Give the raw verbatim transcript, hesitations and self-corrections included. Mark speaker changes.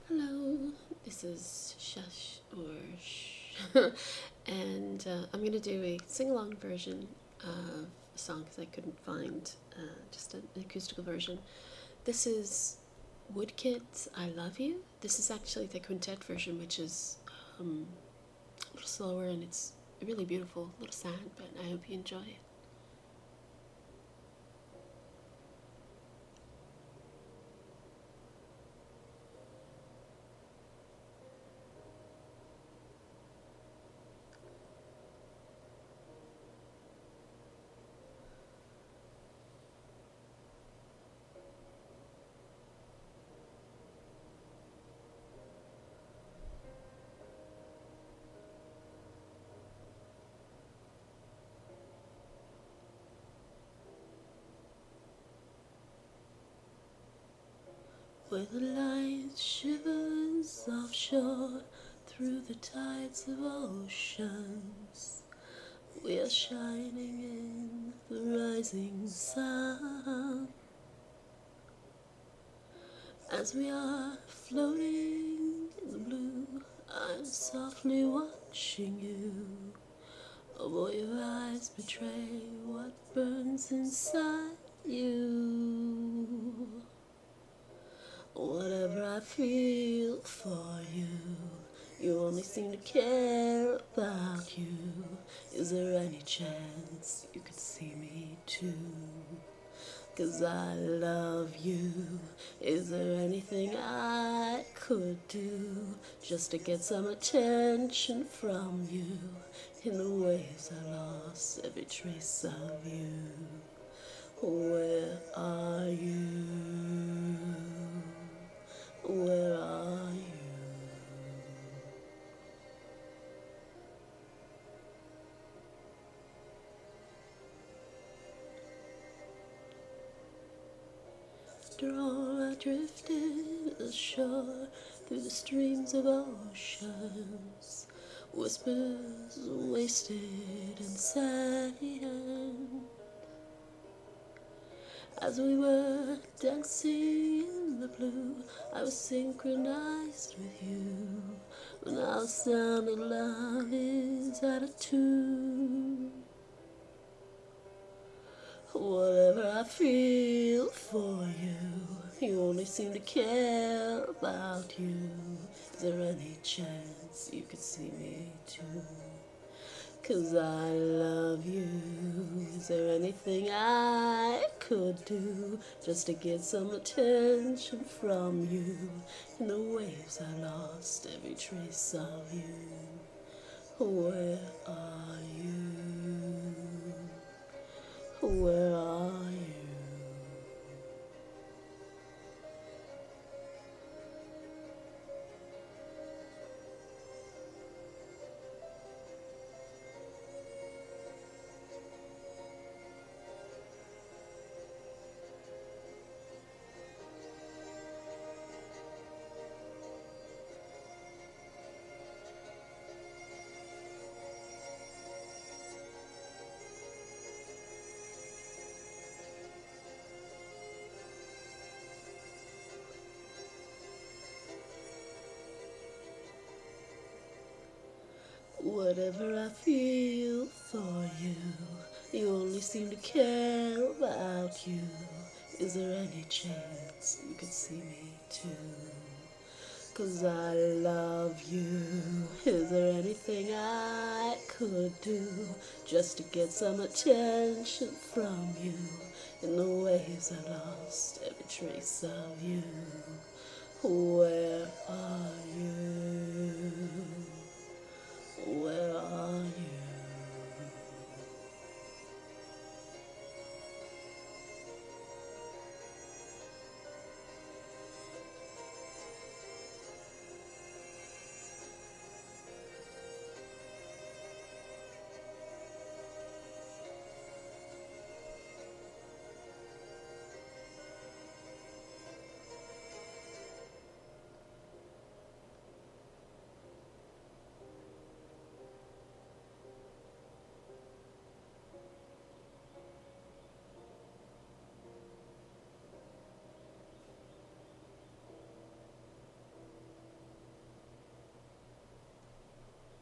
Speaker 1: Hello, this is Shush or Shh, and uh, I'm gonna do a sing-along version of a song because I couldn't find uh, just an acoustical version. This is Woodkid's "I Love You." This is actually the quintet version, which is um, a little slower and it's really beautiful, a little sad, but I hope you enjoy it. Where the light shivers offshore through the tides of oceans, we are shining in the rising sun. As we are floating in the blue, I'm softly watching you. Oh boy, your eyes betray what burns inside you. Whatever I feel for you, you only seem to care about you. Is there any chance you could see me too? 'Cause I love you. Is there anything I could do just to get some attention from you? In the waves I lost every trace of you. Where are you? Where are you? After all, I drifted ashore through the streams of oceans, whispers wasted and sand. As we were dancing in the blue, I was synchronized with you. Now the sound of love is out of tune. Whatever I feel for you, you only seem to care about you. Is there any chance you could see me too? 'Cause I love you. Is there anything I could do just to get some attention from you? In the waves I lost every trace of you. Where are you? Where are you? Whatever I feel for you, you only seem to care about you. Is there any chance you could see me too? 'Cause I love you. Is there anything I could do just to get some attention from you? In the waves I lost every trace of you.